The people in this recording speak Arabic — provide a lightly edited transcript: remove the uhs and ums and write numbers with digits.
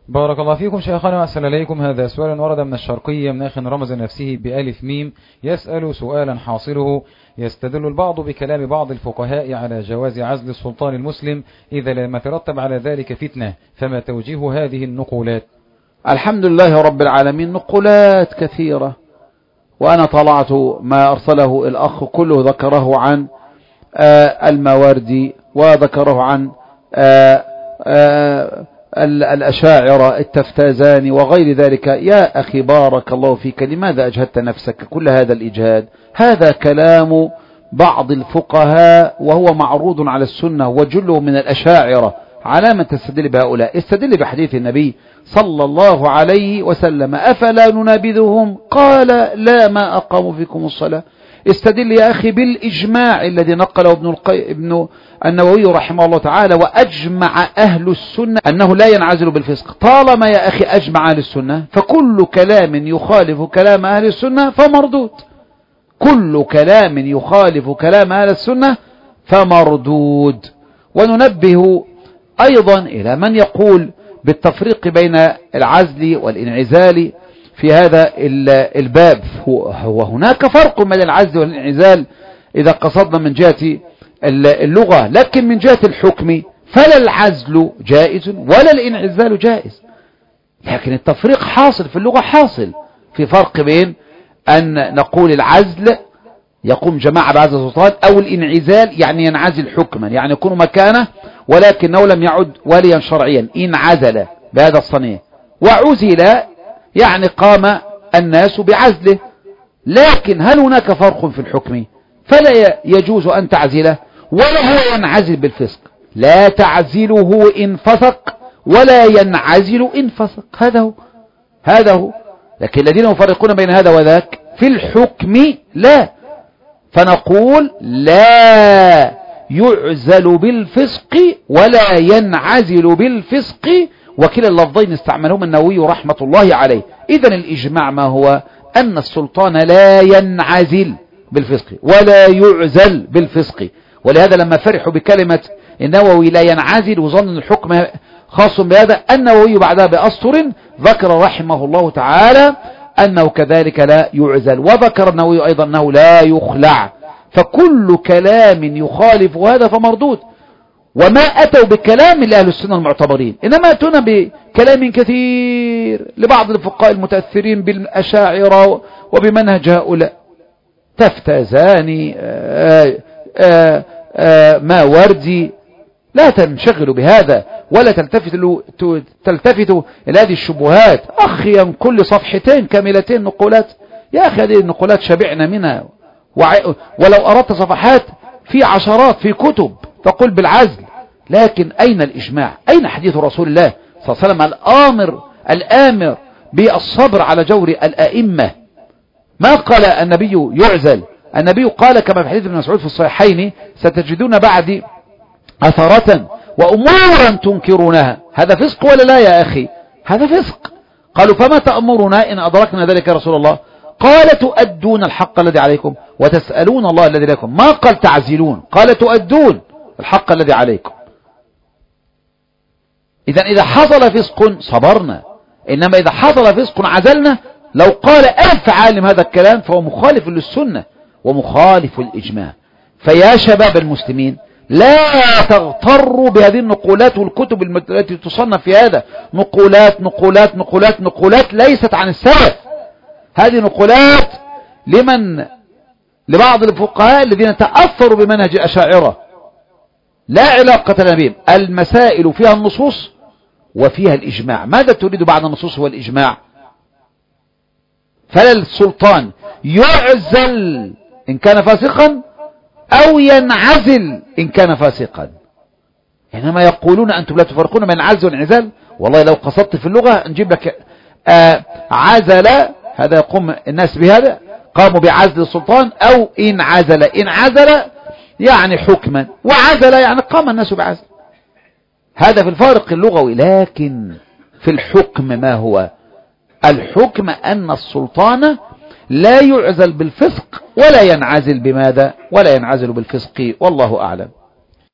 بارك الله فيكم شيخنا وأحسن إليكم. هذا سؤال ورد من الشرقية من أخ رمز نفسه بألف ميم، يسأل سؤالا حاصله: يستدل البعض بكلام بعض الفقهاء على جواز عزل السلطان المسلم إذا لم يترتب على ذلك فتنة، فما توجيه هذه النقولات؟ الحمد لله رب العالمين، نقولات كثيرة، وأنا طلعت ما أرسله الأخ كله ذكره عن الماوردي، وذكره عن الأشاعرة التفتازاني وغير ذلك. يا أخي بارك الله فيك، لماذا أجهدت نفسك كل هذا الإجهاد؟ هذا كلام بعض الفقهاء وهو معروض على السنة، وجله من الأشاعرة. على من تستدل بهؤلاء؟ استدل بحديث النبي صلى الله عليه وسلم: أفلا ننابذهم؟ قال: لا، ما أقاموا فيكم الصلاة. استدل يا أخي بالإجماع الذي نقله ابن النووي رحمه الله تعالى: وأجمع أهل السنة أنه لا ينعزل بالفسق. طالما يا أخي أجمع أهل السنة، فكل كلام يخالف كلام أهل السنة فمردود. كل كلام يخالف كلام أهل السنة فمردود. وننبه أيضا إلى من يقول بالتفريق بين العزل والانعزال في هذا الباب. وهناك فرق بين العزل والانعزال إذا قصدنا من جهة اللغة، لكن من جهة الحكم فلا العزل جائز ولا الانعزال جائز. لكن التفريق حاصل في اللغة، حاصل في فرق بين أن نقول العزل يقوم جماعة بعزل السلطان، أو الانعزال يعني ينعزل حكما، يعني يكون مكانه ولكنه لم يعد وليا شرعيا. انعزل بهذا الصنيع، وعزل يعني قام الناس بعزله. لكن هل هناك فرق في الحكم؟ فلا يجوز أن تعزله ولا هو ينعزل بالفسق. لا تعزله إن فسق ولا ينعزل إن فسق. هذا هو. لكن الذين يفرقون بين هذا وذاك في الحكم لا، فنقول لا يعزل بالفسق ولا ينعزل بالفسق، وكلا اللفظين استعملهما النووي رحمة الله عليه. إذن الإجماع ما هو؟ أن السلطان لا ينعزل بالفسق ولا يعزل بالفسق. ولهذا لما فرحوا بكلمة النووي لا ينعزل وظن الحكم خاص بهذا، النووي بعدها بأسطر ذكر رحمه الله تعالى أنه كذلك لا يعزل، وذكر النووي أيضا أنه لا يخلع. فكل كلام يخالف هذا فمردود. وما أتوا بكلام لأهل السنة المعتبرين، إنما أتونا بكلام كثير لبعض الفقهاء المتأثرين بالأشاعرة وبمنهج هؤلاء. تفتازاني، ماوردي. لا تنشغلوا بهذا ولا تلتفتوا إلى هذه الشبهات. أخيا كل صفحتين كاملتين نقولات. يا أخي هذه النقولات شبعنا منها، ولو أردت صفحات في عشرات في كتب تقول بالعزل. لكن أين الإجماع؟ أين حديث رسول الله صلى الله عليه وسلم الآمر بالصبر على جور الأئمة؟ ما قال النبي يعزل، النبي قال كما في حديث ابن مسعود في الصحيحين: ستجدون بعدي أثرة وأمورا تنكرونها. هذا فسق ولا لا يا أخي؟ هذا فسق. قالوا: فما تأمرنا إن أدركنا ذلك يا رسول الله؟ قال: تؤدون الحق الذي عليكم وتسألون الله الذي لكم. ما قال تعزلون، قال تؤدون الحق الذي عليكم. إذا حصل فسق صبرنا، إنما إذا حصل فسق عزلنا. لو قال 1000 عالم هذا الكلام فهو مخالف للسنة ومخالف الإجماع. فيا شباب المسلمين لا تغتروا بهذه النقولات والكتب التي تصنف في هذا. نقولات نقولات نقولات نقولات ليست عن السلف. هذه نقولات لبعض الفقهاء الذين تأثروا بمنهج الأشاعرة، لا علاقة لنا بهم. المسائل فيها النصوص وفيها الإجماع. ماذا تريد بعد النصوص والإجماع؟ فلا السلطان يعزل إن كان فاسقا أو ينعزل إن كان فاسقا. إنما يقولون أنتم لا تفرقون بين العزل والانعزال. والله لو قصدت في اللغة نجيب لك عزل، هذا يقوم الناس بهذا، قاموا بعزل السلطان، أو انعزل. انعزل يعني حكما، وعزل يعني قام الناس بعزل. هذا في الفارق اللغوي. لكن في الحكم ما هو؟ الحكم أن السلطان لا يعزل بالفسق ولا ينعزل بماذا؟ ولا ينعزل بالفسق. والله أعلم.